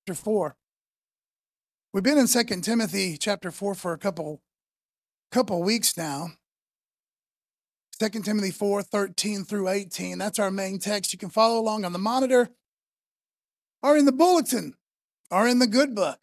chapter 4. We've been in 2 Timothy chapter 4 for a couple weeks now. 2 Timothy 4:13 through 18. That's our main text. You can follow along on the monitor or in the bulletin or in the good book.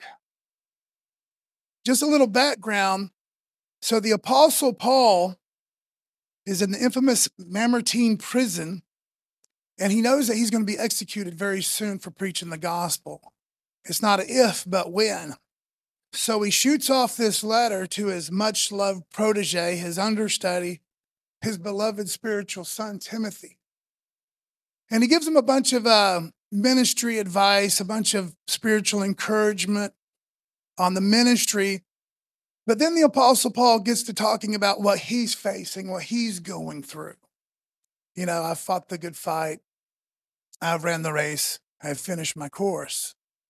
Just a little background. So the Apostle Paul is in the infamous Mamertine prison, and he knows that he's going to be executed very soon for preaching the gospel. It's not an if, but when. So he shoots off this letter to his much-loved protege, his understudy, his beloved spiritual son, Timothy. And he gives him a bunch of ministry advice, a bunch of spiritual encouragement on the ministry. But then the Apostle Paul gets to talking about what he's facing, what he's going through. You know, I've fought the good fight. I've ran the race. I've finished my course.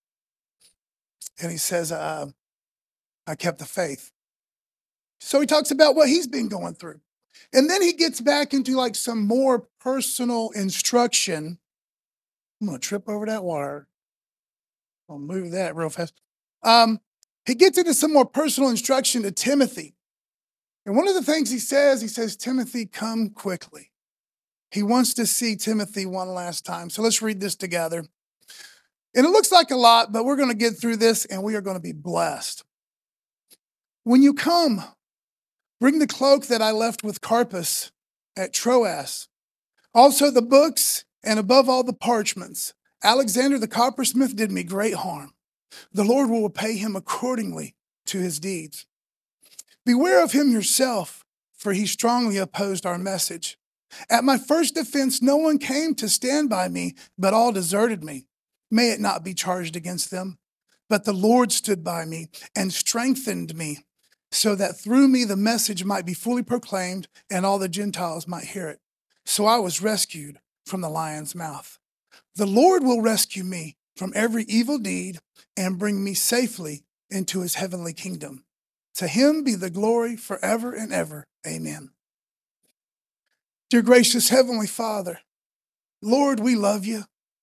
And he says, I kept the faith. So he talks about what he's been going through. And then he gets back into like some more personal instruction. I'm going to trip over that wire. I'll move that real fast. He gets into some more personal instruction to Timothy. And one of the things he says, Timothy, come quickly. He wants to see Timothy one last time. So let's read this together. And it looks like a lot, but we're going to get through this and we are going to be blessed. When you come, bring the cloak that I left with Carpus at Troas. Also the books and above all the parchments. Alexander the coppersmith did me great harm. The Lord will repay him accordingly to his deeds. Beware of him yourself, for he strongly opposed our message. At my first defense, no one came to stand by me, but all deserted me. May it not be charged against them. But the Lord stood by me and strengthened me, so that through me the message might be fully proclaimed and all the Gentiles might hear it. So I was rescued from the lion's mouth. The Lord will rescue me from every evil deed and bring me safely into his heavenly kingdom. To him be the glory forever and ever. Amen. Dear gracious Heavenly Father, Lord, we love you.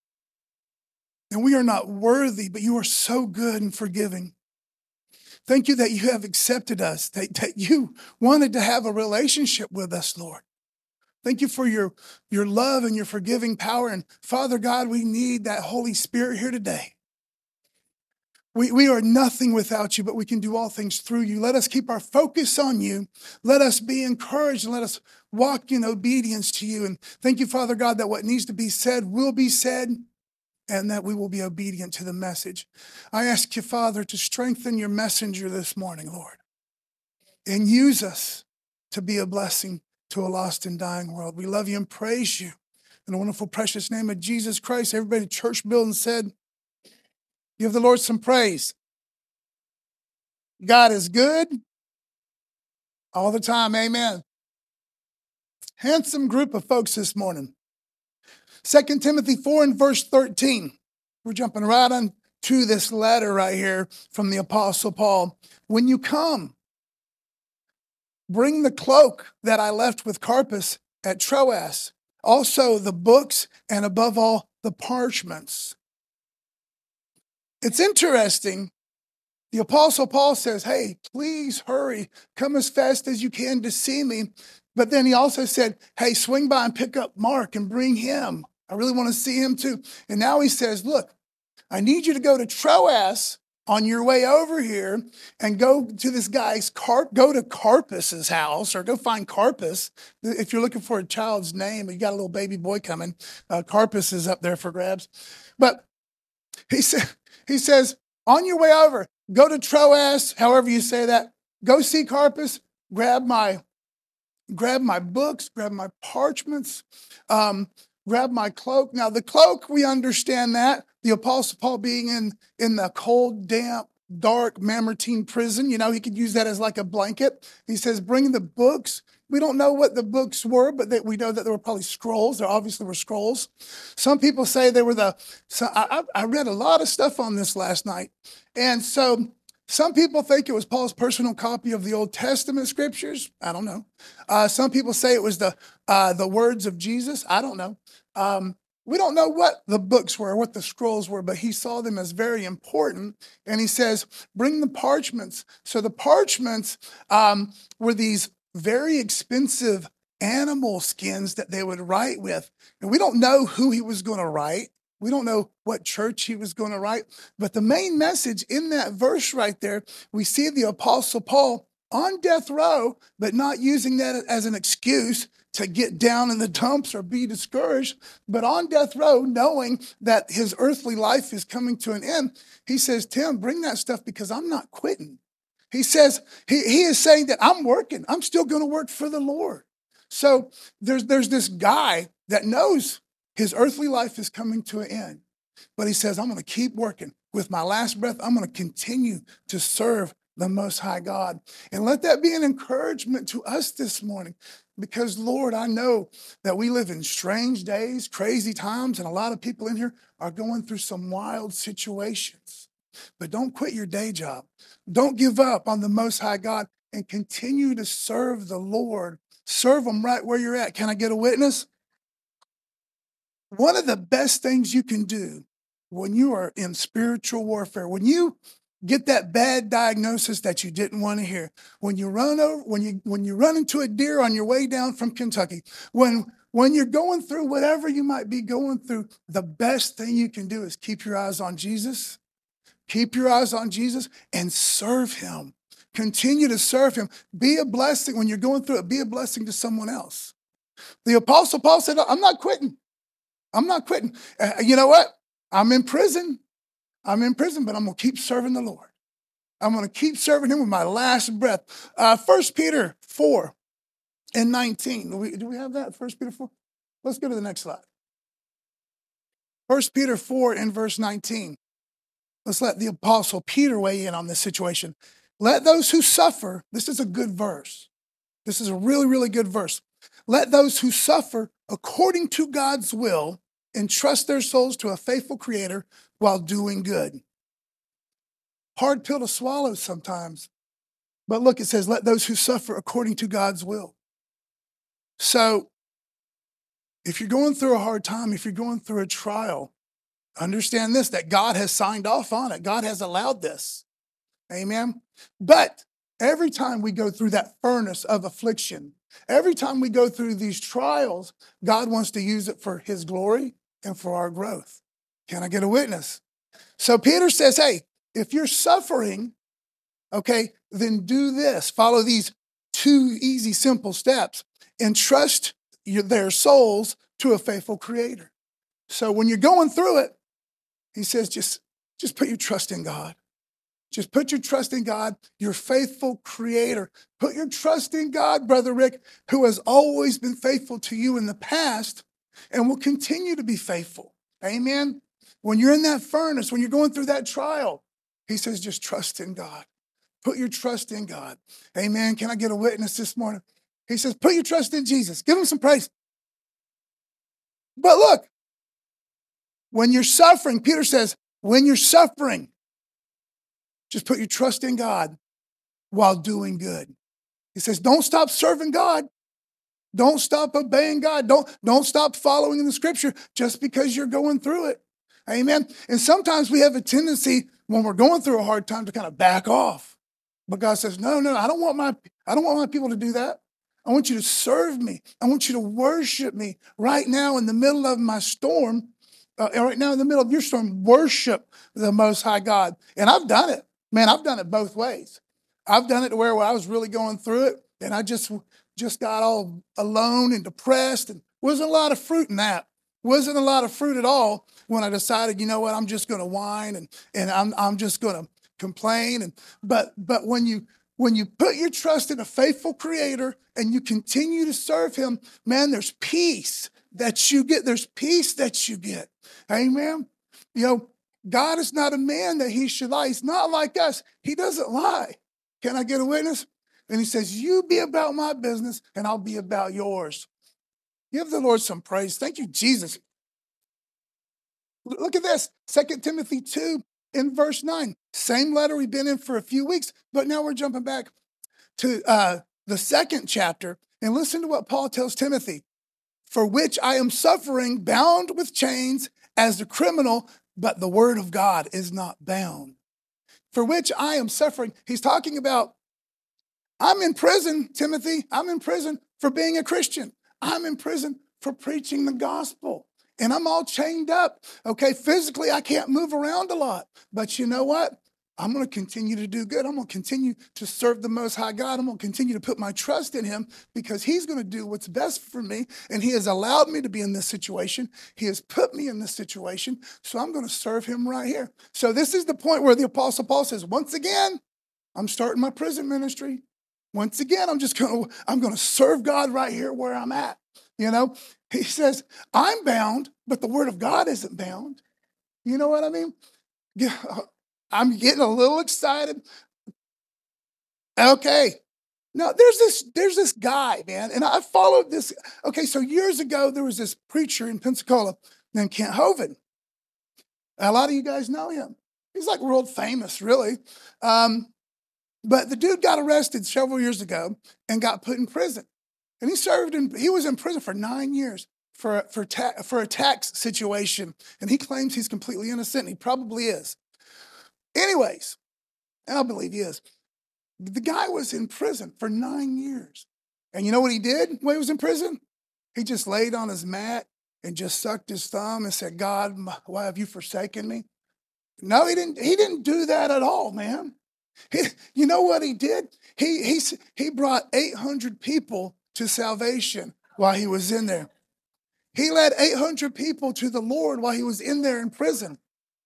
And we are not worthy, but you are so good and forgiving. Thank you that you have accepted us, that you wanted to have a relationship with us, Lord. Thank you for your love and your forgiving power. And Father God, we need that Holy Spirit here today. We are nothing without you, but we can do all things through you. Let us keep our focus on you. Let us be encouraged and let us walk in obedience to you. And thank you, Father God, that what needs to be said will be said and that we will be obedient to the message. I ask you, Father, to strengthen your messenger this morning, Lord, and use us to be a blessing to a lost and dying world. We love you and praise you. In the wonderful, precious name of Jesus Christ, everybody in the church building said, give the Lord some praise. God is good all the time. Amen. Handsome group of folks this morning. 2 Timothy 4 and verse 13. We're jumping right on to this letter right here from the Apostle Paul. When you come, bring the cloak that I left with Carpus at Troas. Also the books and above all the parchments. It's interesting. The Apostle Paul says, hey, please hurry. Come as fast as you can to see me. But then he also said, hey, swing by and pick up Mark and bring him. I really want to see him too. And now he says, look, I need you to go to Troas on your way over here and go to this guy's go to Carpus's house or go find Carpus. If you're looking for a child's name, you got a little baby boy coming. Carpus is up there for grabs. But he says, on your way over, go to Troas, however you say that, go see Carpus, grab my books, grab my parchments, grab my cloak. Now, the cloak, we understand that. The Apostle Paul being in the cold, damp, dark Mamertine prison, you know, he could use that as like a blanket. He says, bring the books. We don't know what the books were, but we know that there were probably scrolls. There obviously were scrolls. Some people say they were I read a lot of stuff on this last night. And so some people think it was Paul's personal copy of the Old Testament scriptures. I don't know. Some people say it was the words of Jesus. I don't know. We don't know what the books were, what the scrolls were, but he saw them as very important. And he says, bring the parchments. So the parchments were these very expensive animal skins that they would write with. And we don't know who he was going to write. We don't know what church he was going to write. But the main message in that verse right there, we see the Apostle Paul on death row, but not using that as an excuse to get down in the dumps or be discouraged, but on death row, knowing that his earthly life is coming to an end, he says, Tim, bring that stuff because I'm not quitting. He says, he is saying that I'm working. I'm still going to work for the Lord. So there's this guy that knows his earthly life is coming to an end, but he says, I'm going to keep working. With my last breath, I'm going to continue to serve the Most High God. And let that be an encouragement to us this morning. Because, Lord, I know that we live in strange days, crazy times, and a lot of people in here are going through some wild situations. But don't quit your day job. Don't give up on the Most High God and continue to serve the Lord. Serve Him right where you're at. Can I get a witness? One of the best things you can do when you are in spiritual warfare, when you get that bad diagnosis that you didn't want to hear, when you run into a deer on your way down from Kentucky, when you're going through whatever you might be going through, the best thing you can do is keep your eyes on Jesus. Keep your eyes on Jesus and serve Him. Continue to serve Him. Be a blessing when you're going through it. Be a blessing to someone else. The Apostle Paul said, I'm not quitting. I'm not quitting. You know what? I'm in prison, but I'm going to keep serving the Lord. I'm going to keep serving Him with my last breath. 1 Peter 4 and 19. Do we have that? 1 Peter 4? Let's go to the next slide. 1 Peter 4 and verse 19. Let's let the Apostle Peter weigh in on this situation. Let those who suffer, this is a good verse. This is a really, really good verse. Let those who suffer according to God's will entrust their souls to a faithful Creator while doing good. Hard pill to swallow sometimes. But look, it says, let those who suffer according to God's will. So if you're going through a hard time, if you're going through a trial, understand this, that God has signed off on it. God has allowed this. Amen. But every time we go through that furnace of affliction, every time we go through these trials, God wants to use it for His glory and for our growth. Can I get a witness? So Peter says, hey, if you're suffering, okay, then do this. Follow these 2 easy, simple steps. Entrust their souls to a faithful Creator. So when you're going through it, he says, just put your trust in God. Just put your trust in God, your faithful Creator. Put your trust in God, Brother Rick, who has always been faithful to you in the past and will continue to be faithful. Amen. When you're in that furnace, when you're going through that trial, he says, just trust in God. Put your trust in God. Amen. Can I get a witness this morning? He says, put your trust in Jesus. Give Him some praise. But look, when you're suffering, Peter says, when you're suffering, just put your trust in God while doing good. He says, don't stop serving God. Don't stop obeying God. Don't stop following in the scripture just because you're going through it. Amen. And sometimes we have a tendency when we're going through a hard time to kind of back off. But God says, no, I don't want my people to do that. I want you to serve me. I want you to worship me right now in the middle of my storm. Right now in the middle of your storm, worship the Most High God. And I've done it. Man, I've done it both ways. I've done it to where I was really going through it, and I just got all alone and depressed, and wasn't a lot of fruit in that. Wasn't a lot of fruit at all when I decided, you know what, I'm just going to whine and I'm just going to complain. But when you put your trust in a faithful Creator and you continue to serve Him, man, there's peace that you get. There's peace that you get. Amen. You know, God is not a man that He should lie. He's not like us. He doesn't lie. Can I get a witness? And He says, you be about my business and I'll be about yours. Give the Lord some praise. Thank you, Jesus. Look at this, 2 Timothy 2 in verse 9. Same letter we've been in for a few weeks, but now we're jumping back to the second chapter. And listen to what Paul tells Timothy. for which I am suffering, bound with chains as a criminal, but the word of God is not bound. For which I am suffering. He's talking about, I'm in prison, Timothy. I'm in prison for being a Christian. I'm in prison for preaching the gospel. And I'm all chained up. Okay, physically, I can't move around a lot. But you know what? I'm going to continue to do good. I'm going to continue to serve the Most High God. I'm going to continue to put my trust in him because he's going to do what's best for me. And he has allowed me to be in this situation. He has put me in this situation. So I'm going to serve him right here. So this is the point where the Apostle Paul says, once again, I'm starting my prison ministry. Once again, I'm going to serve God right here where I'm at. You know, he says, I'm bound, but the word of God isn't bound. You know what I mean? Yeah, I'm getting a little excited. Okay. Now there's this guy, man, and I followed this. Okay, so years ago, there was this preacher in Pensacola named Kent Hovind. A lot of you guys know him. He's like world famous, really. But the dude got arrested several years ago and got put in prison. And he was in prison for 9 years for a tax situation. And he claims he's completely innocent, and he probably is. Anyways, and I believe he is. The guy was in prison for 9 years. And you know what he did when he was in prison? He just laid on his mat and just sucked his thumb and said, God, why have you forsaken me? No, he didn't. He didn't do that at all, man. You know what he did? He brought 800 people to salvation while he was in there. He led 800 people to the Lord while he was in there in prison.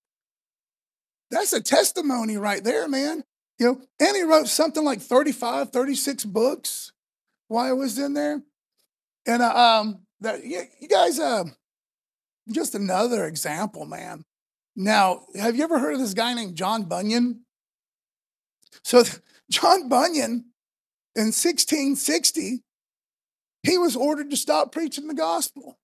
That's a testimony right there, man. You know, and he wrote something like 35, 36 books while he was in there. And you guys, just another example, man. Now, have you ever heard of this guy named John Bunyan? So John Bunyan, in 1660, he was ordered to stop preaching the gospel.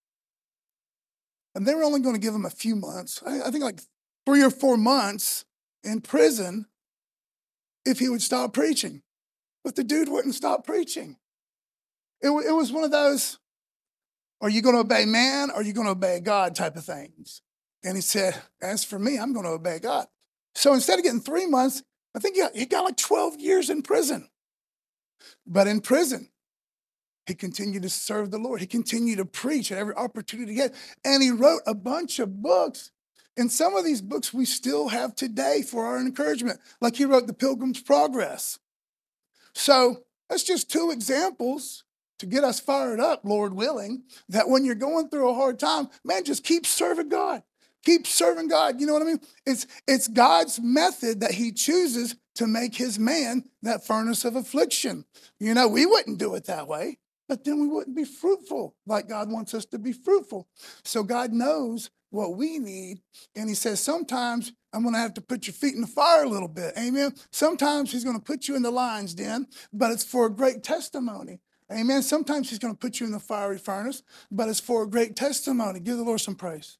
And they were only going to give him a few months, I think like 3 or 4 months in prison if he would stop preaching. But the dude wouldn't stop preaching. It was one of those, are you going to obey man or are you going to obey God type of things? And he said, as for me, I'm going to obey God. So instead of getting 3 months, I think he got like 12 years in prison. But in prison, he continued to serve the Lord. He continued to preach at every opportunity he had. And he wrote a bunch of books. And some of these books we still have today for our encouragement. Like he wrote The Pilgrim's Progress. So that's just 2 examples to get us fired up, Lord willing, that when you're going through a hard time, man, just keep serving God. Keep serving God. You know what I mean? It's God's method that he chooses to make his man that furnace of affliction. You know, we wouldn't do it that way, but then we wouldn't be fruitful like God wants us to be fruitful. So God knows what we need. And he says, sometimes I'm going to have to put your feet in the fire a little bit. Amen. Sometimes he's going to put you in the lion's den, but it's for a great testimony. Amen. Sometimes he's going to put you in the fiery furnace, but it's for a great testimony. Give the Lord some praise.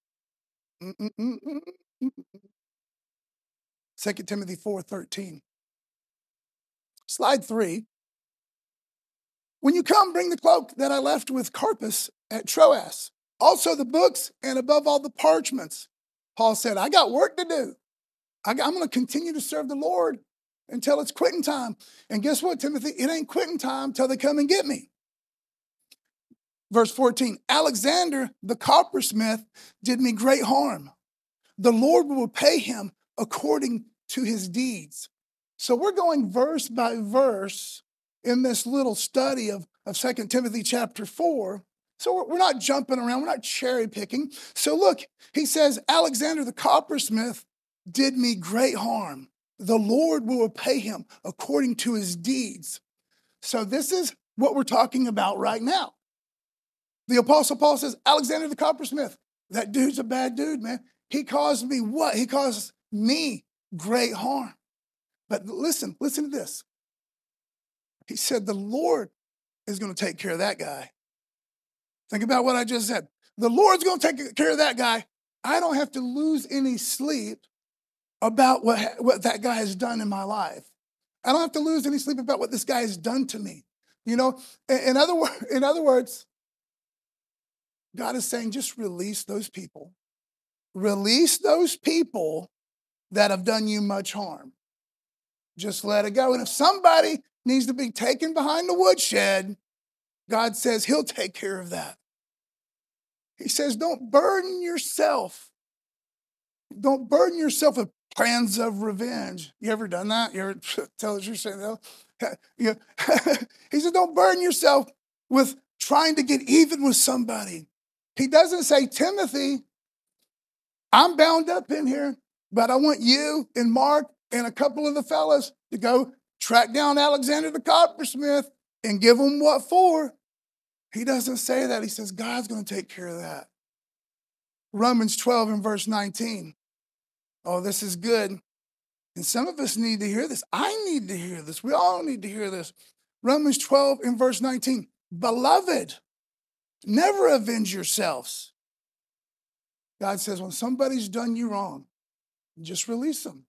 2 Timothy 4:13. Slide 3. When you come, bring the cloak that I left with Carpus at Troas. Also the books and above all the parchments. Paul said, I got work to do. I'm going to continue to serve the Lord until it's quitting time. And guess what, Timothy? It ain't quitting time till they come and get me. Verse 14, Alexander, the coppersmith, did me great harm. The Lord will pay him according to his deeds. So we're going verse by verse in this little study of 2 Timothy chapter 4. So we're not jumping around. We're not cherry picking. So look, he says, Alexander, the coppersmith, did me great harm. The Lord will pay him according to his deeds. So this is what we're talking about right now. The Apostle Paul says, Alexander the coppersmith, that dude's a bad dude, man. He caused me what? He caused me great harm. But listen to this. He said, the Lord is going to take care of that guy. Think about what I just said. The Lord's going to take care of that guy. I don't have to lose any sleep about what that guy has done in my life. I don't have to lose any sleep about what this guy has done to me. You know, in other words, God is saying, just release those people. Release those people that have done you much harm. Just let it go. And if somebody needs to be taken behind the woodshed, God says he'll take care of that. He says, don't burden yourself. Don't burden yourself with plans of revenge. You ever done that? You ever tell us you're saying that? He said, don't burden yourself with trying to get even with somebody. He doesn't say, Timothy, I'm bound up in here, but I want you and Mark and a couple of the fellas to go track down Alexander the coppersmith and give him what for. He doesn't say that. He says, God's going to take care of that. Romans 12 and verse 19. Oh, this is good. And some of us need to hear this. I need to hear this. We all need to hear this. Romans 12 and verse 19. Beloved, never avenge yourselves. God says, when somebody's done you wrong, just release them.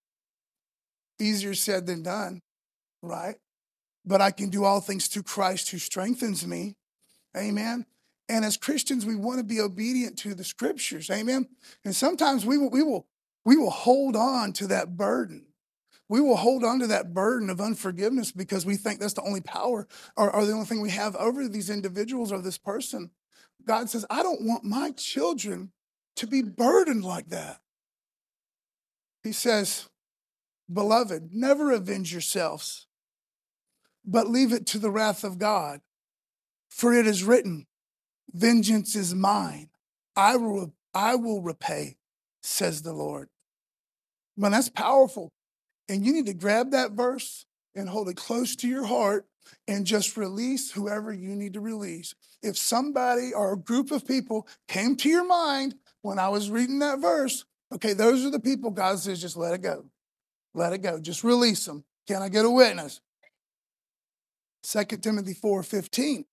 Easier said than done, right? But I can do all things through Christ who strengthens me. Amen. And as Christians, we want to be obedient to the scriptures. Amen. And sometimes we will hold on to that burden. We will hold on to that burden of unforgiveness because we think that's the only power or the only thing we have over these individuals or this person. God says, I don't want my children to be burdened like that. He says, beloved, never avenge yourselves, but leave it to the wrath of God. For it is written, vengeance is mine. I will repay, says the Lord. Man, that's powerful. And you need to grab that verse and hold it close to your heart and just release whoever you need to release. If somebody or a group of people came to your mind when I was reading that verse, okay, those are the people God says, just let it go. Let it go. Just release them. Can I get a witness? 2 Timothy 4:15.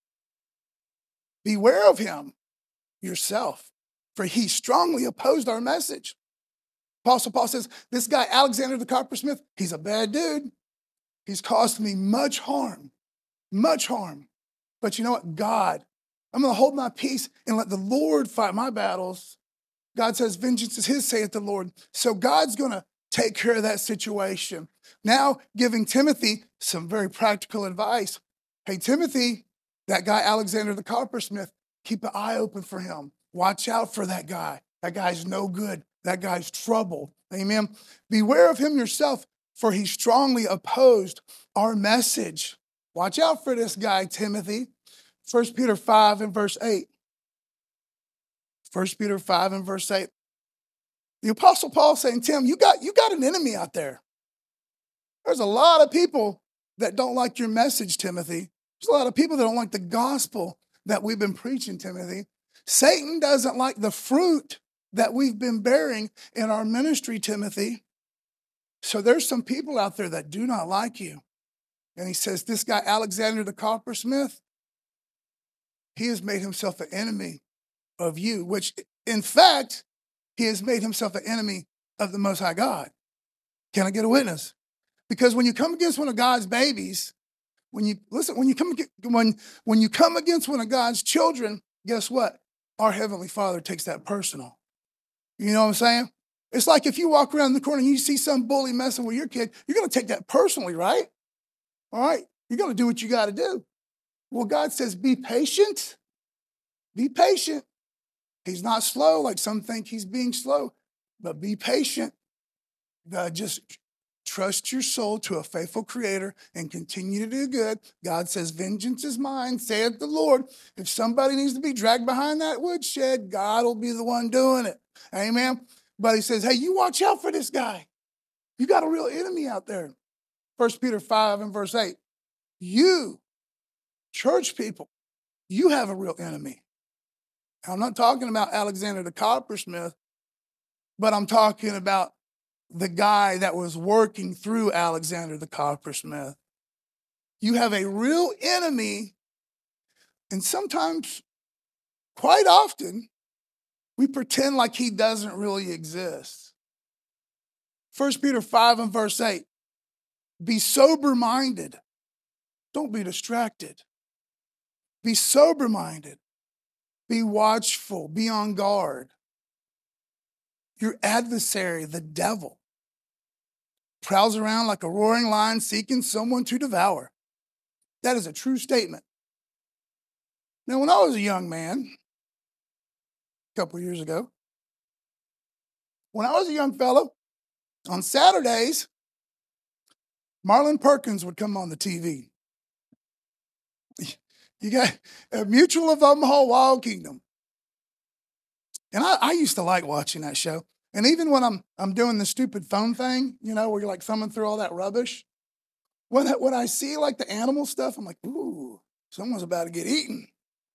Beware of him yourself, for he strongly opposed our message. Apostle Paul says, this guy, Alexander the coppersmith, he's a bad dude. He's caused me much harm, much harm. But you know what? God, I'm going to hold my peace and let the Lord fight my battles. God says, vengeance is his, saith the Lord. So God's going to take care of that situation. Now, giving Timothy some very practical advice. Hey, Timothy, that guy, Alexander the coppersmith, keep an eye open for him. Watch out for that guy. That guy's no good. That guy's trouble. Amen. Beware of him yourself, for he strongly opposed our message. Watch out for this guy, Timothy. 1 Peter 5 and verse 8. 1 Peter 5 and verse 8. The Apostle Paul saying, Tim, you got an enemy out there. There's a lot of people that don't like your message, Timothy. There's a lot of people that don't like the gospel that we've been preaching, Timothy. Satan doesn't like the fruit that we've been bearing in our ministry, Timothy. So there's some people out there that do not like you. And he says, this guy, Alexander the coppersmith, he has made himself an enemy of you, which in fact, he has made himself an enemy of the Most High God. Can I get a witness? Because when you come against one of God's babies, when you come against one of God's children, guess what? Our Heavenly Father takes that personal. You know what I'm saying? It's like if you walk around the corner and you see some bully messing with your kid, you're going to take that personally, right? All right? You're going to do what you got to do. Well, God says, be patient. Be patient. He's not slow like some think he's being slow, but be patient. Just trust your soul to a faithful creator and continue to do good. God says, vengeance is mine, saith the Lord. If somebody needs to be dragged behind that woodshed, God will be the one doing it. Amen. But he says, hey, you watch out for this guy. You got a real enemy out there. 1 Peter 5 and verse 8. You, church people, you have a real enemy. I'm not talking about Alexander the coppersmith, but I'm talking about the guy that was working through Alexander the coppersmith. You have a real enemy, and sometimes, quite often, we pretend like he doesn't really exist. 1 Peter 5 and verse 8, be sober-minded. Don't be distracted. Be sober-minded. Be watchful. Be on guard. Your adversary, the devil, prowls around like a roaring lion seeking someone to devour. That is a true statement. Now, when I was a young man, a couple years ago, when I was a young fellow, on Saturdays, Marlon Perkins would come on the TV. You got a Mutual of Omaha Wild Kingdom. And I used to like watching that show. And even when I'm doing the stupid phone thing, where you're like thumbing through all that rubbish, when I see like the animal stuff, I'm like, ooh, someone's about to get eaten.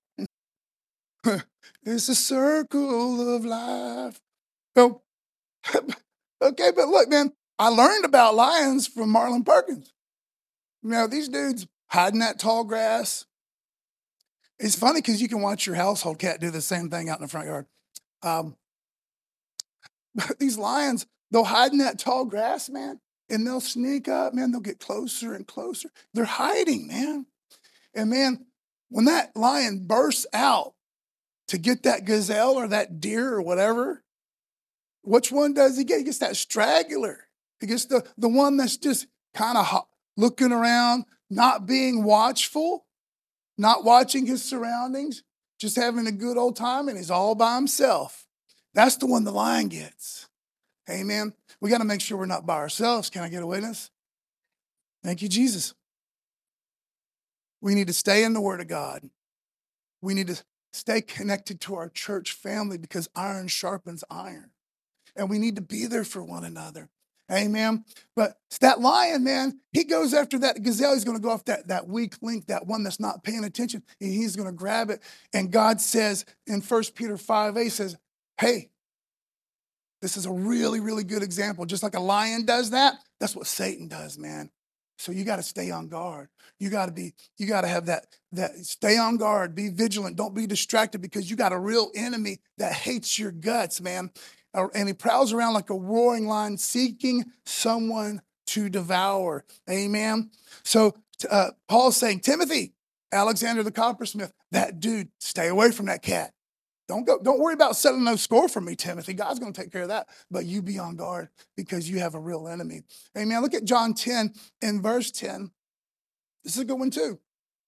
It's a circle of life. So, okay, but look, man, I learned about lions from Marlon Perkins. These dudes hiding that tall grass. It's funny because you can watch your household cat do the same thing out in the front yard. These lions, they'll hide in that tall grass, man, and they'll sneak up, man. They'll get closer and closer. They're hiding, man. And, man, when that lion bursts out to get that gazelle or that deer or whatever, which one does he get? He gets that straggler. He gets the one that's just kind of looking around, not being watchful, not watching his surroundings, just having a good old time, and he's all by himself. That's the one the lion gets. Amen. We got to make sure we're not by ourselves. Can I get a witness? Thank you, Jesus. We need to stay in the Word of God. We need to stay connected to our church family because iron sharpens iron. And we need to be there for one another. Amen. But that lion, man, he goes after that gazelle. He's going to go after that weak link, that one that's not paying attention, and he's going to grab it. And God says in 1 Peter 5:8 says, hey, this is a really, really good example. Just like a lion does that, that's what Satan does, man. So you got to stay on guard. You got to have that stay on guard, be vigilant, don't be distracted because you got a real enemy that hates your guts, man. And he prowls around like a roaring lion seeking someone to devour. Amen. So Paul's saying, Timothy, Alexander the coppersmith, that dude, stay away from that cat. Don't worry about settling no score for me, Timothy. God's going to take care of that. But you be on guard because you have a real enemy. Amen. Look at John 10 in verse 10. This is a good one too.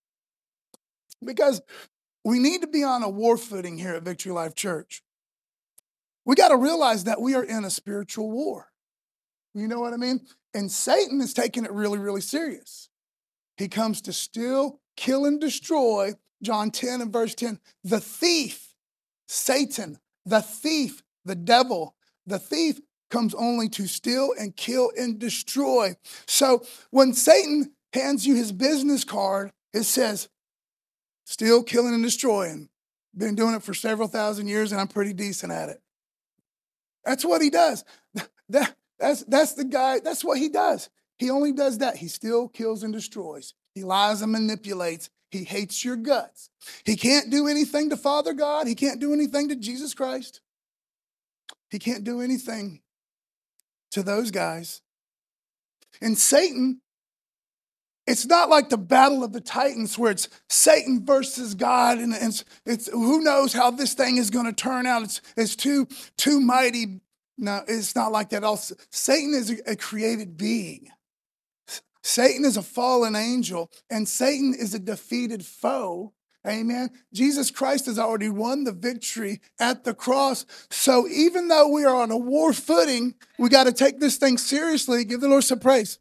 Because we need to be on a war footing here at Victory Life Church. We got to realize that we are in a spiritual war. You know what I mean? And Satan is taking it really, really serious. He comes to steal, kill, and destroy. John 10 and verse 10. The thief, Satan, the thief, the devil, the thief comes only to steal and kill and destroy. So when Satan hands you his business card, it says, steal, killing, and destroying. Been doing it for several thousand years, and I'm pretty decent at it. That's what he does. That's the guy. That's what he does. He only does that. He still kills and destroys. He lies and manipulates. He hates your guts. He can't do anything to Father God. He can't do anything to Jesus Christ. He can't do anything to those guys. And Satan, it's not like the battle of the Titans where it's Satan versus God, and it's who knows how this thing is going to turn out. It's too mighty. No, it's not like that. Also, Satan is a created being. Satan is a fallen angel, and Satan is a defeated foe. Amen. Jesus Christ has already won the victory at the cross. So even though we are on a war footing, we got to take this thing seriously. Give the Lord some praise.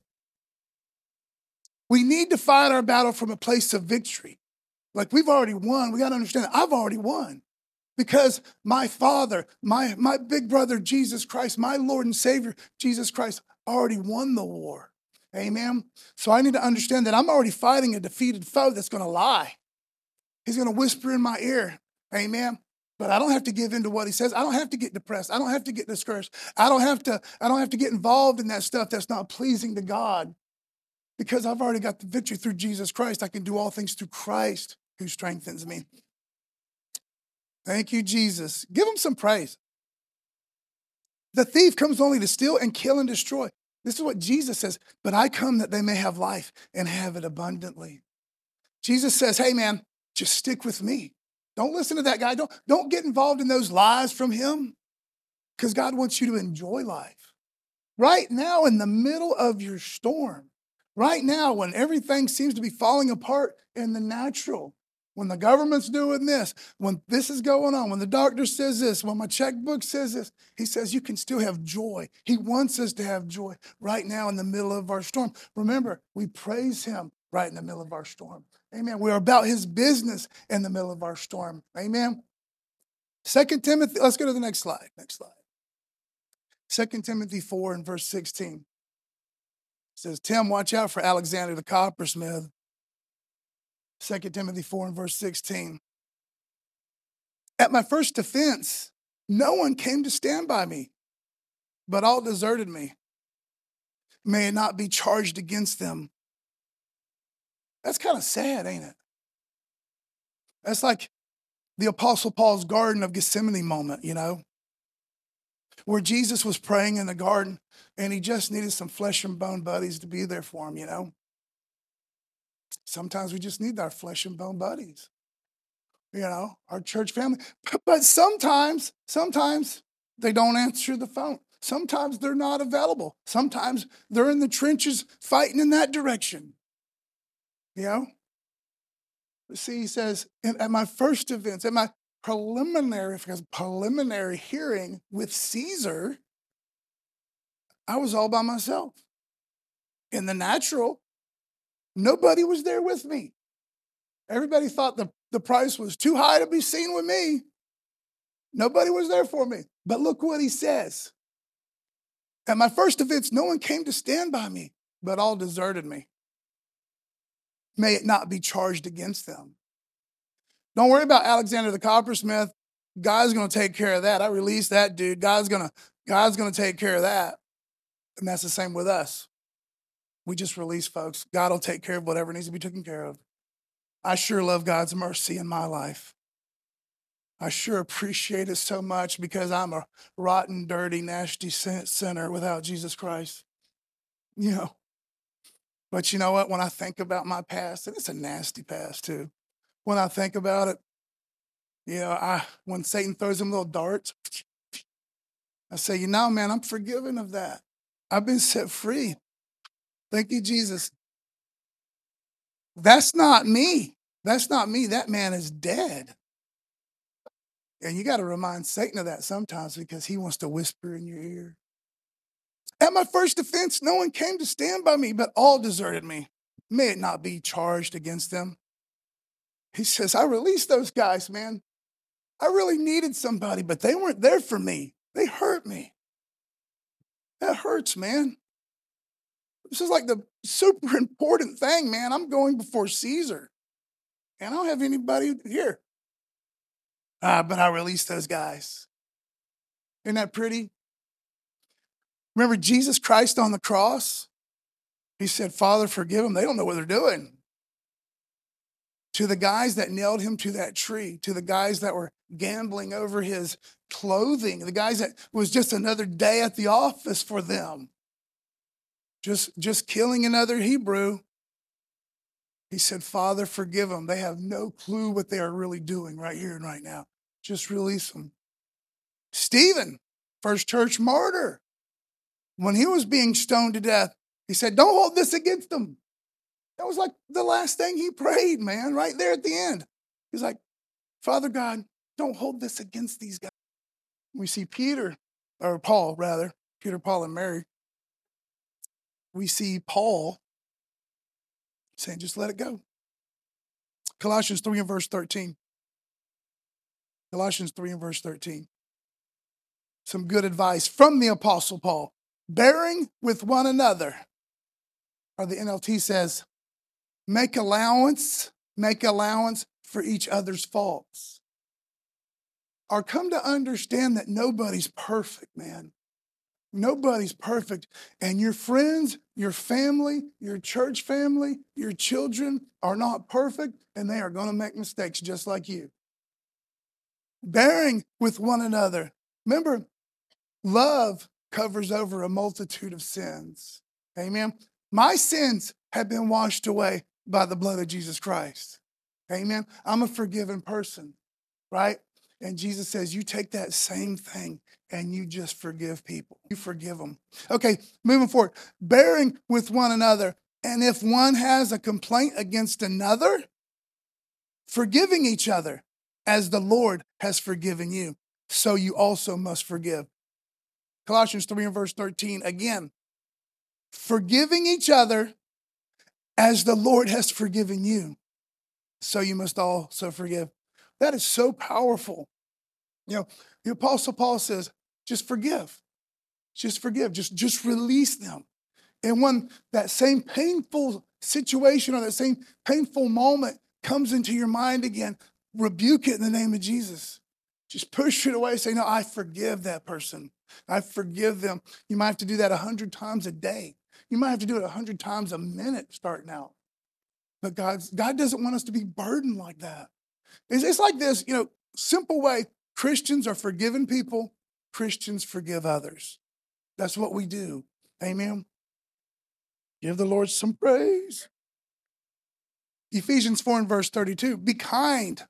We need to fight our battle from a place of victory. Like we've already won. We got to understand that I've already won because my Father, my big brother, Jesus Christ, my Lord and Savior, Jesus Christ, already won the war. Amen. So I need to understand that I'm already fighting a defeated foe that's going to lie. He's going to whisper in my ear. Amen. But I don't have to give in to what he says. I don't have to get depressed. I don't have to get discouraged. I don't have to get involved in that stuff that's not pleasing to God. Because I've already got the victory through Jesus Christ. I can do all things through Christ who strengthens me. Thank you, Jesus. Give him some praise. The thief comes only to steal and kill and destroy. This is what Jesus says, but I come that they may have life and have it abundantly. Jesus says, hey, man, just stick with me. Don't listen to that guy. Don't get involved in those lies from him, because God wants you to enjoy life. Right now, in the middle of your storm, right now, when everything seems to be falling apart in the natural, when the government's doing this, when this is going on, when the doctor says this, when my checkbook says this, he says you can still have joy. He wants us to have joy right now in the middle of our storm. Remember, we praise him right in the middle of our storm. Amen. We're about his business in the middle of our storm. Amen. 2 Timothy, let's go to the next slide. Next slide. 2 Timothy 4 and verse 16. It says, Tim, watch out for Alexander the coppersmith. 2 Timothy 4 and verse 16. At my first defense, no one came to stand by me, but all deserted me. May it not be charged against them. That's kind of sad, ain't it? That's like the Apostle Paul's Garden of Gethsemane moment, where Jesus was praying in the garden and he just needed some flesh and bone buddies to be there for him. Sometimes we just need our flesh and bone buddies, our church family. But sometimes they don't answer the phone. Sometimes they're not available. Sometimes they're in the trenches fighting in that direction. See, he says, at my first events, at my preliminary hearing with Caesar, I was all by myself. In the natural, nobody was there with me. Everybody thought the price was too high to be seen with me. Nobody was there for me. But look what he says. At my first events, no one came to stand by me, but all deserted me. May it not be charged against them. Don't worry about Alexander the coppersmith. God's going to take care of that. I released that dude. God's going to take care of that. And that's the same with us. We just release folks. God will take care of whatever needs to be taken care of. I sure love God's mercy in my life. I sure appreciate it so much because I'm a rotten, dirty, nasty sinner without Jesus Christ. But you know what? When I think about my past, and it's a nasty past too. When I think about it, when Satan throws them little darts, I say, man, I'm forgiven of that. I've been set free. Thank you, Jesus. That's not me. That's not me. That man is dead. And you got to remind Satan of that sometimes because he wants to whisper in your ear. At my first defense, no one came to stand by me, but all deserted me. May it not be charged against them. He says, I released those guys, man. I really needed somebody, but they weren't there for me. They hurt me. That hurts, man. This is like the super important thing, man. I'm going before Caesar, and I don't have anybody here. But I released those guys. Isn't that pretty? Remember Jesus Christ on the cross? He said, Father, forgive them. They don't know what they're doing. To the guys that nailed him to that tree, to the guys that were gambling over his clothing, the guys that was just another day at the office for them, just killing another Hebrew. He said, Father, forgive them. They have no clue what they are really doing right here and right now. Just release them. Stephen, first church martyr, when he was being stoned to death, he said, don't hold this against them. That was like the last thing he prayed, man, right there at the end. He's like, Father God, don't hold this against these guys. We see Peter, or Paul rather, Peter, Paul, and Mary. We see Paul saying, just let it go. Colossians 3 and verse 13. Colossians 3 and verse 13. Some good advice from the Apostle Paul. Bearing with one another. Or the NLT says, make allowance for each other's faults. Or come to understand that nobody's perfect, man. Nobody's perfect. And your friends, your family, your church family, your children are not perfect, and they are going to make mistakes just like you. Bearing with one another. Remember, love covers over a multitude of sins. Amen. My sins have been washed away by the blood of Jesus Christ. Amen. I'm a forgiven person. right? And Jesus says, you take that same thing and you just forgive people. You forgive them. Okay, moving forward. Bearing with one another. And if one has a complaint against another, forgiving each other as the Lord has forgiven you, so you also must forgive. Colossians 3 and verse 13, again, forgiving each other as the Lord has forgiven you, so you must also forgive. That is so powerful. You know, the Apostle Paul says, just forgive. Just forgive. Just release them. And when that same painful situation or that same painful moment comes into your mind again, rebuke it in the name of Jesus. Just push it away. Say, no, I forgive that person. I forgive them. You might have to do that 100 times a day. You might have to do it 100 times a minute starting out. But God doesn't want us to be burdened like that. It's like this, simple way. Christians are forgiven people. Christians forgive others. That's what we do. Amen. Give the Lord some praise. Ephesians 4 and verse 32. Be kind.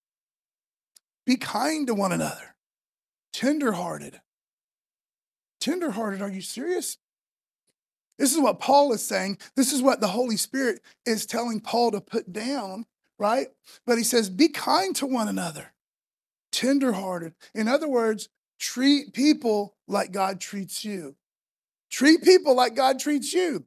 Be kind to one another. Tenderhearted. Tenderhearted, are you serious? This is what Paul is saying. This is what the Holy Spirit is telling Paul to put down, right? But he says, be kind to one another. Tenderhearted. In other words, treat people like God treats you. Treat people like God treats you.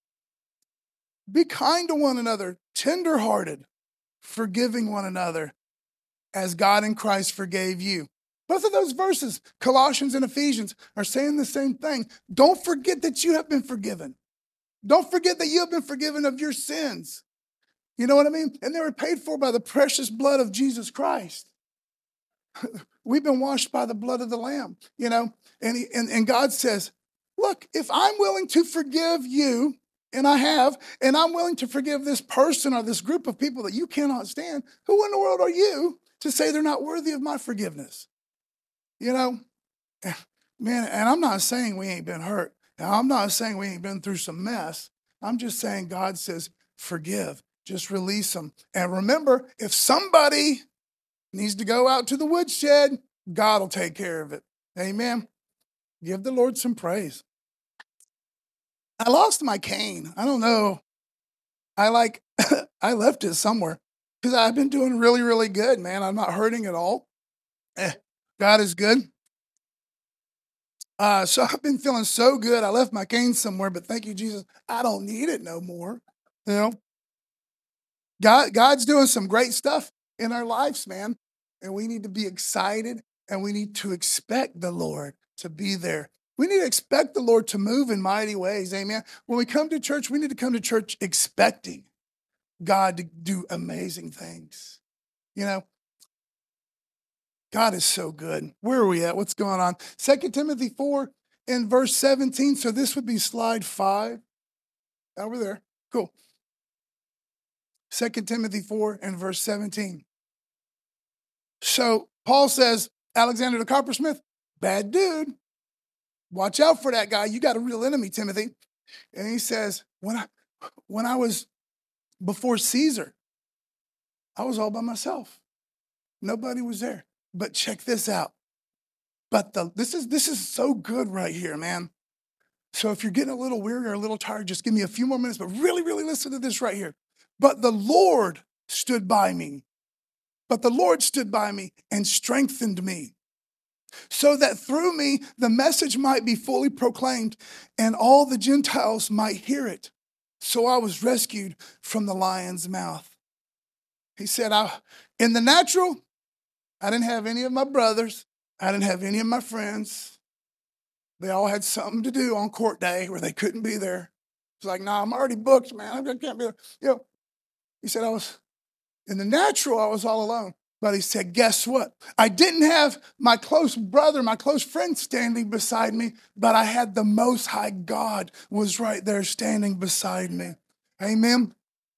Be kind to one another, tenderhearted, forgiving one another as God in Christ forgave you. Both of those verses, Colossians and Ephesians, are saying the same thing. Don't forget that you have been forgiven. Don't forget that you have been forgiven of your sins. You know what I mean? And they were paid for by the precious blood of Jesus Christ. We've been washed by the blood of the Lamb, and God says, look, if I'm willing to forgive you, and I have, and I'm willing to forgive this person or this group of people that you cannot stand, who in the world are you to say they're not worthy of my forgiveness? Man, and I'm not saying we ain't been hurt. Now, I'm not saying we ain't been through some mess. I'm just saying God says, forgive, just release them. And remember, if somebody needs to go out to the woodshed, God will take care of it. Amen. Give the Lord some praise. I lost my cane. I don't know. I I left it somewhere because I've been doing really, really good, man. I'm not hurting at all. God is good. So I've been feeling so good. I left my cane somewhere, but thank you, Jesus. I don't need it no more. You know, God's doing some great stuff in our lives, man. And we need to be excited and we need to expect the Lord to be there. We need to expect the Lord to move in mighty ways. Amen. When we come to church, we need to come to church expecting God to do amazing things. God is so good. Where are we at? What's going on? 2 Timothy 4 and verse 17. So this would be slide 5. Over there. Cool. 2 Timothy 4 and verse 17. So Paul says, Alexander the coppersmith, bad dude. Watch out for that guy. You got a real enemy, Timothy. And he says, when I was before Caesar, I was all by myself. Nobody was there. But check this out. But this is so good right here, man. So if you're getting a little weary or a little tired, just give me a few more minutes, but really, really listen to this right here. But the Lord stood by me. But the Lord stood by me and strengthened me, so that through me the message might be fully proclaimed and all the Gentiles might hear it. So I was rescued from the lion's mouth. He said, in the natural, I didn't have any of my brothers. I didn't have any of my friends. They all had something to do on court day where they couldn't be there. It's like, nah, I'm already booked, man. I can't be there. He said, in the natural, I was all alone. But he said, guess what? I didn't have my close brother, my close friend standing beside me, but I had the Most High God was right there standing beside me. Amen.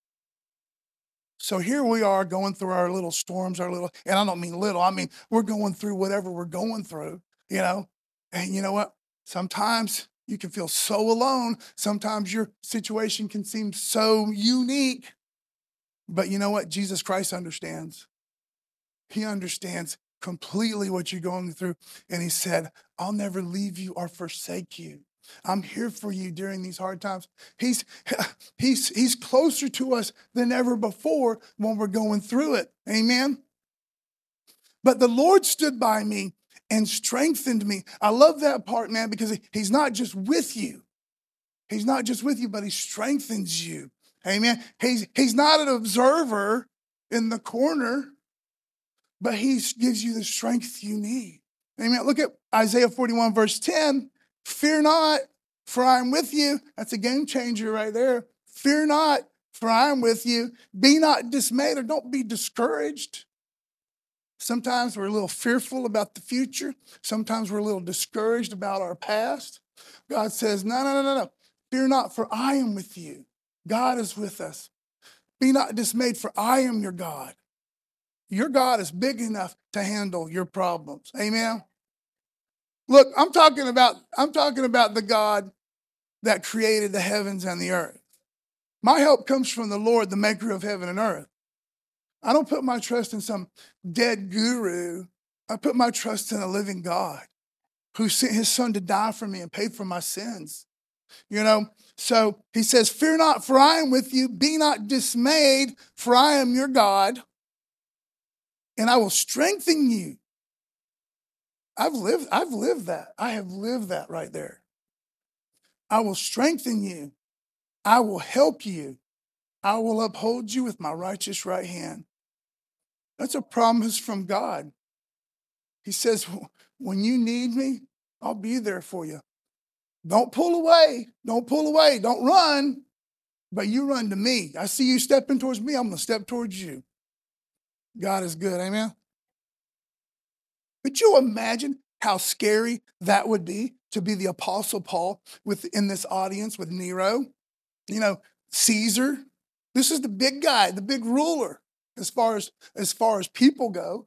So here we are going through our little storms, and I don't mean little, I mean, we're going through whatever we're going through, and you know what? Sometimes you can feel so alone. Sometimes your situation can seem so unique, but you know what? Jesus Christ understands. He understands completely what you're going through. And he said, I'll never leave you or forsake you. I'm here for you during these hard times. He's he's closer to us than ever before when we're going through it. Amen. But the Lord stood by me and strengthened me. I love that part, man, because he's not just with you. He's not just with you, but he strengthens you. Amen. He's not an observer in the corner, but he gives you the strength you need. Amen. Look at Isaiah 41, verse 10. Fear not, for I am with you. That's a game changer right there. Fear not, for I am with you. Be not dismayed, or don't be discouraged. Sometimes we're a little fearful about the future. Sometimes we're a little discouraged about our past. God says, no. Fear not, for I am with you. God is with us. Be not dismayed, for I am your God. Your God is big enough to handle your problems. Amen. Look, I'm talking about the God that created the heavens and the earth. My help comes from the Lord, the maker of heaven and earth. I don't put my trust in some dead guru. I put my trust in a living God who sent his son to die for me and pay for my sins. So he says, fear not, for I am with you. Be not dismayed, for I am your God, and I will strengthen you. I've lived that. I have lived that right there. I will strengthen you. I will help you. I will uphold you with my righteous right hand. That's a promise from God. He says, when you need me, I'll be there for you. Don't pull away. Don't pull away. Don't run. But you run to me. I see you stepping towards me. I'm going to step towards you. God is good. Amen. Could you imagine how scary that would be to be the Apostle Paul in this audience with Nero? Caesar. This is the big guy, the big ruler, as far as people go,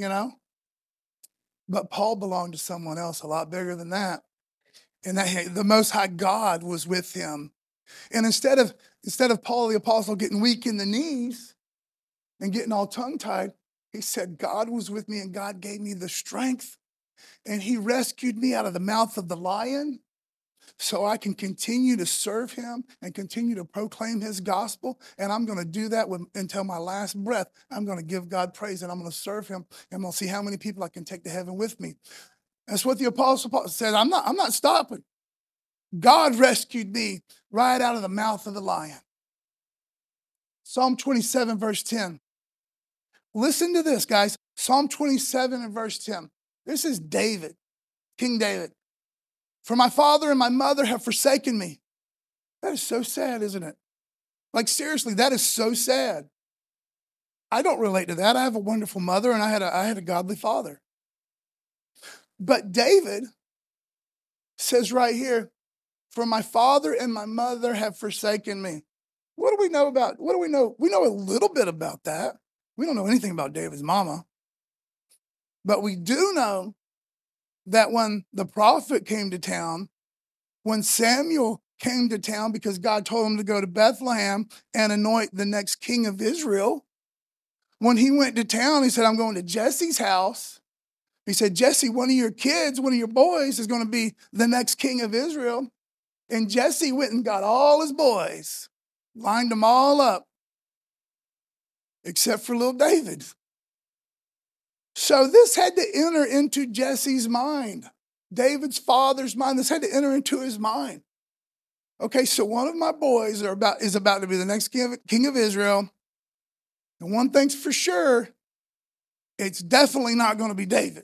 But Paul belonged to someone else a lot bigger than that. And that the Most High God was with him. And instead of Paul the Apostle getting weak in the knees and getting all tongue-tied, he said, God was with me and God gave me the strength. And he rescued me out of the mouth of the lion so I can continue to serve him and continue to proclaim his gospel. And I'm going to do that until my last breath. I'm going to give God praise and I'm going to serve him. And I'm going to see how many people I can take to heaven with me. That's what the Apostle Paul said. I'm not stopping. God rescued me right out of the mouth of the lion. Psalm 27, verse 10. Listen to this, guys. Psalm 27 and verse 10. This is David, King David. For my father and my mother have forsaken me. That is so sad, isn't it? Like, seriously, that is so sad. I don't relate to that. I have a wonderful mother and I had a godly father. But David says right here, for my father and my mother have forsaken me. What do we know? We know a little bit about that. We don't know anything about David's mama. But we do know that when the prophet came to town, when Samuel came to town because God told him to go to Bethlehem and anoint the next king of Israel, when he went to town, he said, I'm going to Jesse's house. He said, Jesse, one of your kids, one of your boys is going to be the next king of Israel. And Jesse went and got all his boys, lined them all up, except for little David. So this had to enter into Jesse's mind, David's father's mind. This had to enter into his mind. Okay, so one of my boys is about to be the next king of Israel. And one thing's for sure, it's definitely not going to be David.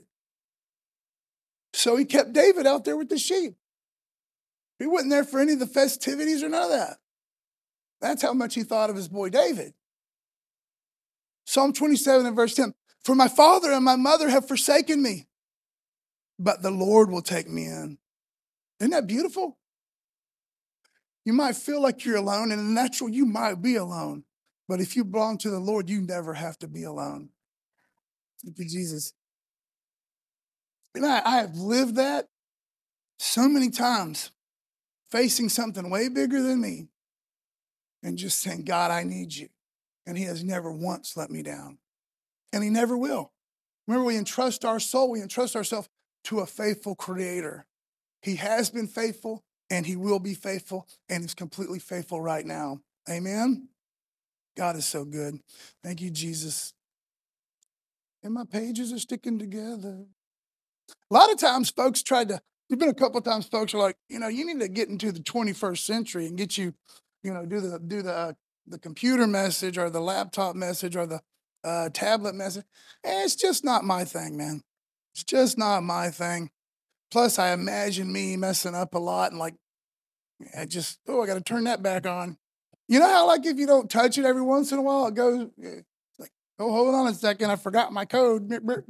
So he kept David out there with the sheep. He wasn't there for any of the festivities or none of that. That's how much he thought of his boy David. Psalm 27 and verse 10. For my father and my mother have forsaken me, but the Lord will take me in. Isn't that beautiful? You might feel like you're alone, and in the natural, you might be alone. But if you belong to the Lord, you never have to be alone. Thank you, Jesus. And I have lived that so many times, facing something way bigger than me and just saying, God, I need you. And he has never once let me down. And he never will. Remember, we entrust our soul, we entrust ourselves to a faithful creator. He has been faithful and he will be faithful and he's completely faithful right now. Amen. God is so good. Thank you, Jesus. And my pages are sticking together. A lot of times folks there's been a couple of times folks are like, you need to get into the 21st century and get you, do the computer message or the laptop message or the tablet message. It's just not my thing, man. It's just not my thing. Plus, I imagine me messing up a lot and like, I got to turn that back on. You know how like if you don't touch it every once in a while, it goes like, oh, hold on a second, I forgot my code.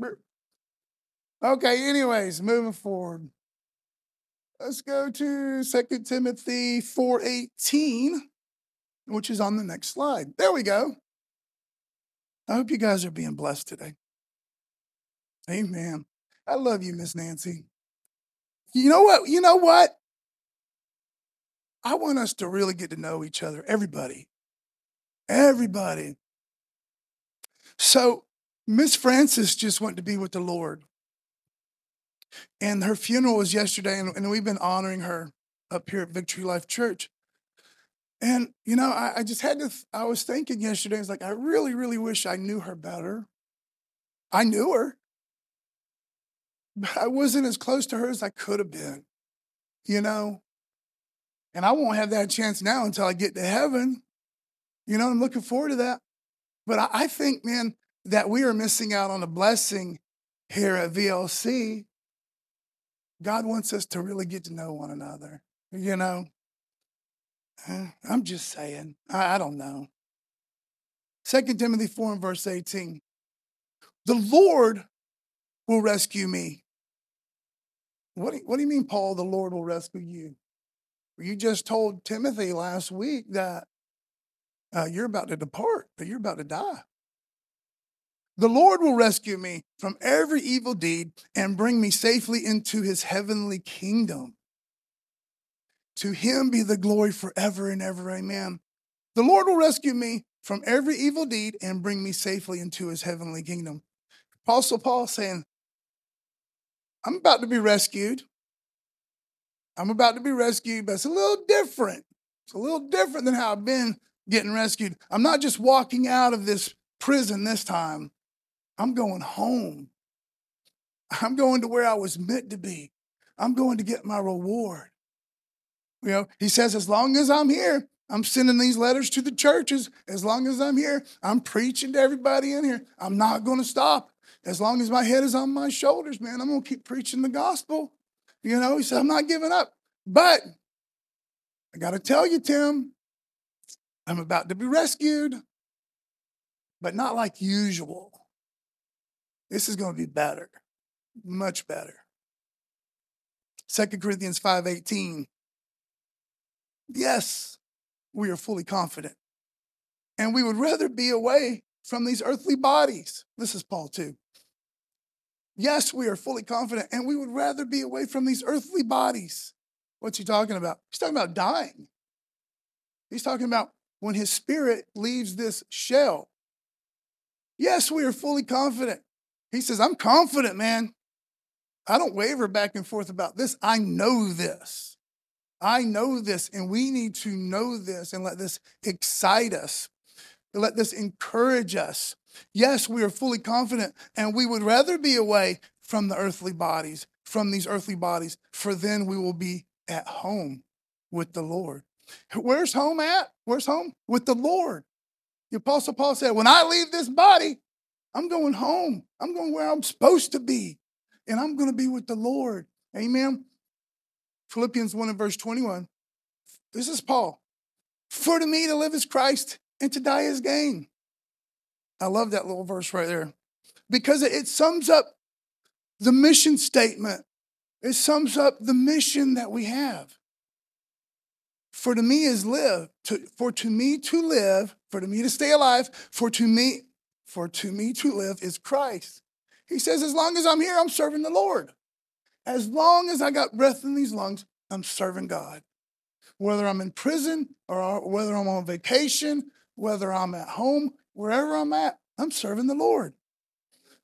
Okay, anyways, moving forward. Let's go to 2 Timothy 4:18, which is on the next slide. There we go. I hope you guys are being blessed today. Amen. I love you, Miss Nancy. You know what? I want us to really get to know each other, everybody. Everybody. So, Miss Francis just went to be with the Lord. And her funeral was yesterday, and we've been honoring her up here at Victory Life Church. And, I just I was thinking yesterday, I was like, I really, really wish I knew her better. I knew her, but I wasn't as close to her as I could have been, And I won't have that chance now until I get to heaven. I'm looking forward to that. But I think, man, that we are missing out on a blessing here at VLC. God wants us to really get to know one another, I'm just saying. I don't know. 2 Timothy 4 and verse 18. The Lord will rescue me. What do you mean, Paul, the Lord will rescue you? You just told Timothy last week that you're about to depart, that you're about to die. The Lord will rescue me from every evil deed and bring me safely into his heavenly kingdom. To him be the glory forever and ever. Amen. The Lord will rescue me from every evil deed and bring me safely into his heavenly kingdom. Apostle Paul saying, I'm about to be rescued. I'm about to be rescued, but it's a little different. It's a little different than how I've been getting rescued. I'm not just walking out of this prison this time. I'm going home. I'm going to where I was meant to be. I'm going to get my reward. He says, as long as I'm here, I'm sending these letters to the churches. As long as I'm here, I'm preaching to everybody in here. I'm not going to stop. As long as my head is on my shoulders, man, I'm going to keep preaching the gospel. He said, I'm not giving up. But I got to tell you, Tim, I'm about to be rescued, but not like usual. This is going to be better, much better. 2 Corinthians 5:18. Yes, we are fully confident. And we would rather be away from these earthly bodies. This is Paul too. Yes, we are fully confident, and we would rather be away from these earthly bodies. What's he talking about? He's talking about dying. He's talking about when his spirit leaves this shell. Yes, we are fully confident. He says, I'm confident, man. I don't waver back and forth about this. I know this. I know this, and we need to know this and let this excite us. Let this encourage us. Yes, we are fully confident, and we would rather be away from the earthly bodies, from these earthly bodies, for then we will be at home with the Lord. Where's home at? Where's home? With the Lord. The Apostle Paul said, when I leave this body, I'm going home. I'm going where I'm supposed to be, and I'm going to be with the Lord. Amen. Philippians 1 and verse 21. This is Paul. For to me to live is Christ, and to die is gain. I love that little verse right there because it sums up the mission statement. It sums up the mission that we have. For to me is live, for to me to live, for to me to stay alive, for to me to live is Christ. He says, as long as I'm here, I'm serving the Lord. As long as I got breath in these lungs, I'm serving God. Whether I'm in prison or whether I'm on vacation, whether I'm at home, wherever I'm at, I'm serving the Lord.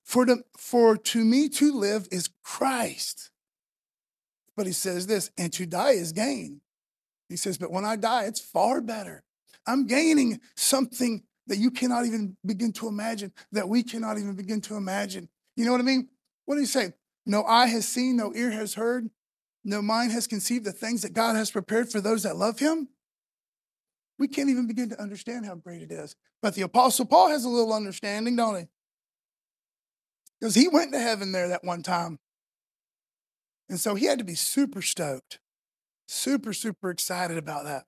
For to me to live is Christ. But he says this, and to die is gain. He says, but when I die, it's far better. I'm gaining something that you cannot even begin to imagine, that we cannot even begin to imagine. You know what I mean? What did he say? No eye has seen, no ear has heard, no mind has conceived the things that God has prepared for those that love him. We can't even begin to understand how great it is. But the Apostle Paul has a little understanding, don't he? Because he went to heaven there that one time. And so he had to be super stoked, super, super excited about that.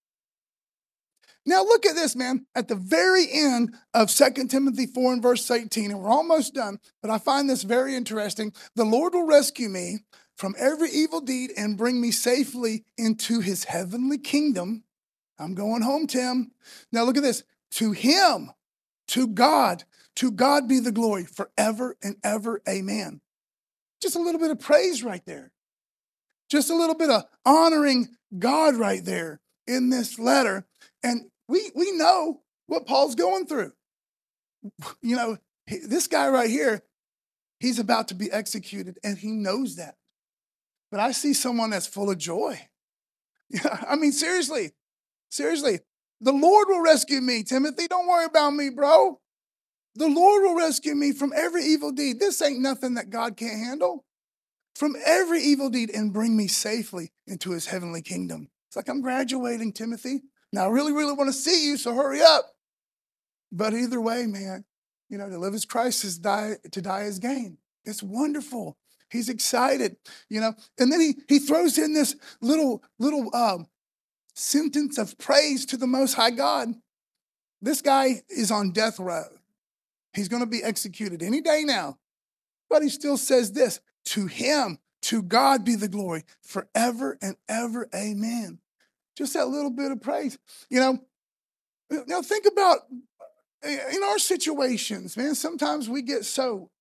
Now look at this, man. At the very end of 2 Timothy 4 and verse 18, and we're almost done, but I find this very interesting. The Lord will rescue me from every evil deed and bring me safely into his heavenly kingdom. I'm going home, Tim. Now look at this. To him, to God be the glory forever and ever. Amen. Just a little bit of praise right there. Just a little bit of honoring God right there in this letter. And we know what Paul's going through. You know, this guy right here, he's about to be executed, and he knows that. But I see someone that's full of joy. I mean, seriously, the Lord will rescue me, Timothy. Don't worry about me, bro. The Lord will rescue me from every evil deed. This ain't nothing that God can't handle. From every evil deed and bring me safely into his heavenly kingdom. It's like, I'm graduating, Timothy. Now, I really, really want to see you, so hurry up. But either way, man, you know, to live as Christ is to die as gain. It's wonderful. He's excited, you know. And then he throws in this little sentence of praise to the Most High God. This guy is on death row. He's going to be executed any day now. But he still says this, to him, to God be the glory forever and ever. Amen. Just that little bit of praise. You know, now think about in our situations, man, sometimes we get so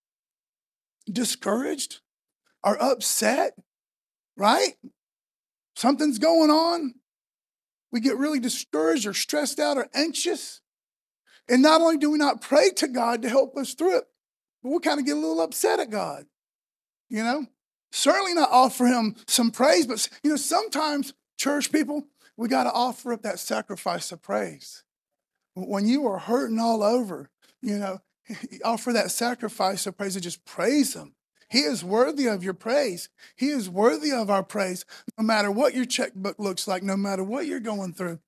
discouraged or upset, right? Something's going on. We get really discouraged or stressed out or anxious. And not only do we not pray to God to help us through it, but we'll kind of get a little upset at God, you know? Certainly not offer him some praise, but, you know, sometimes, church people, we got to offer up that sacrifice of praise. When you are hurting all over, you know, offer that sacrifice of praise and just praise him. He is worthy of your praise. He is worthy of our praise, no matter what your checkbook looks like, no matter what you're going through.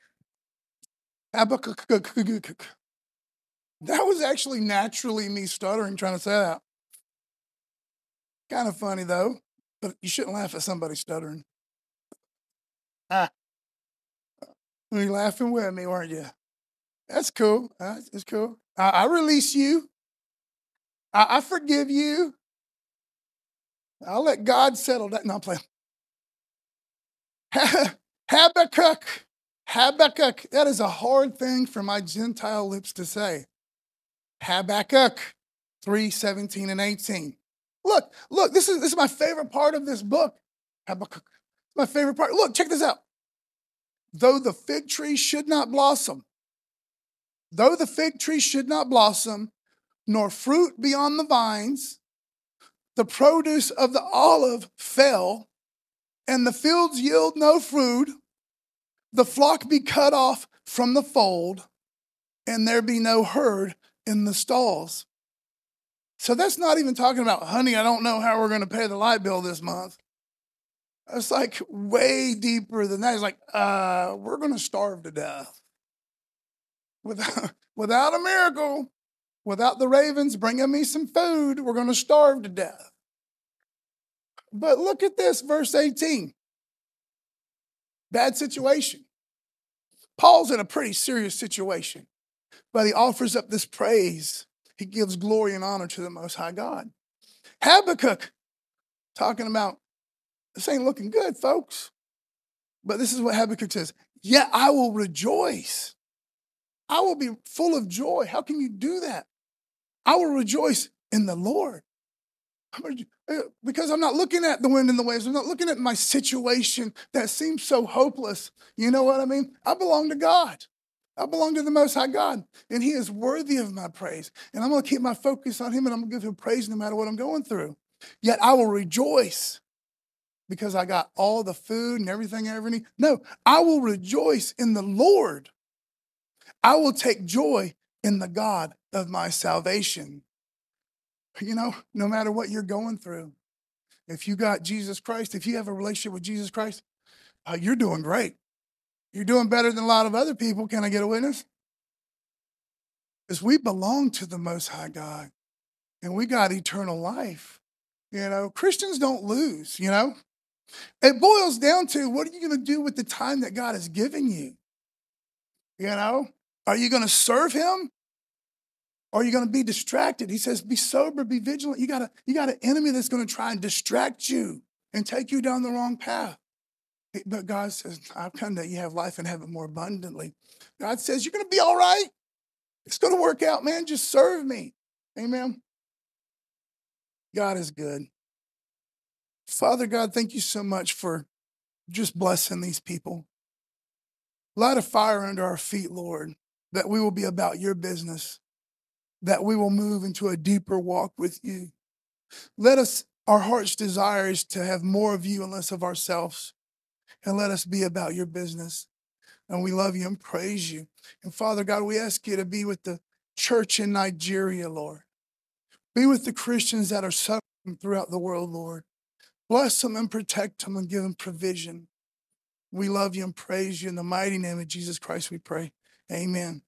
Habakkuk. That was actually naturally me stuttering trying to say that. Kind of funny, though, but you shouldn't laugh at somebody stuttering. Ah, you're laughing with me, weren't you? That's cool. It's cool. I release you. I forgive you. I'll let God settle that. No, I'm playing. Habakkuk. Habakkuk. That is a hard thing for my Gentile lips to say. Habakkuk 3:17 and 18. Look, this is my favorite part of this book. Habakkuk. My favorite part. Look, check this out. Though the fig tree should not blossom, nor fruit be on the vines, the produce of the olive fail, and the fields yield no fruit, the flock be cut off from the fold, and there be no herd in the stalls. So that's not even talking about, honey, I don't know how we're going to pay the light bill this month. It's like way deeper than that. It's like, we're going to starve to death. Without a miracle, without the ravens bringing me some food, we're going to starve to death. But look at this, verse 18. Bad situation. Paul's in a pretty serious situation, but he offers up this praise. He gives glory and honor to the Most High God. Habakkuk, talking about, this ain't looking good, folks. But this is what Habakkuk says. Yet I will rejoice. I will be full of joy. How can you do that? I will rejoice in the Lord. Because I'm not looking at the wind and the waves. I'm not looking at my situation that seems so hopeless. You know what I mean? I belong to God. I belong to the Most High God, and He is worthy of my praise. And I'm going to keep my focus on Him, and I'm going to give Him praise no matter what I'm going through. Yet I will rejoice because I got all the food and everything I ever need. No, I will rejoice in the Lord. I will take joy in the God of my salvation. You know, no matter what you're going through, if you got Jesus Christ, if you have a relationship with Jesus Christ, you're doing great. You're doing better than a lot of other people. Can I get a witness? Because we belong to the Most High God, and we got eternal life. You know, Christians don't lose, you know. It boils down to, what are you going to do with the time that God has given you? You know, are you going to serve Him? Or are you going to be distracted? He says, be sober, be vigilant. You got an enemy that's going to try and distract you and take you down the wrong path. But God says, I've come that you have life and have it more abundantly. God says, you're going to be all right. It's going to work out, man. Just serve me. Amen. God is good. Father God, thank you so much for just blessing these people. Light a fire under our feet, Lord, that we will be about your business, that we will move into a deeper walk with you. Let us, our heart's desire is to have more of you and less of ourselves. And let us be about your business. And we love you and praise you. And Father God, we ask you to be with the church in Nigeria, Lord. Be with the Christians that are suffering throughout the world, Lord. Bless them and protect them and give them provision. We love you and praise you. In the mighty name of Jesus Christ, we pray. Amen.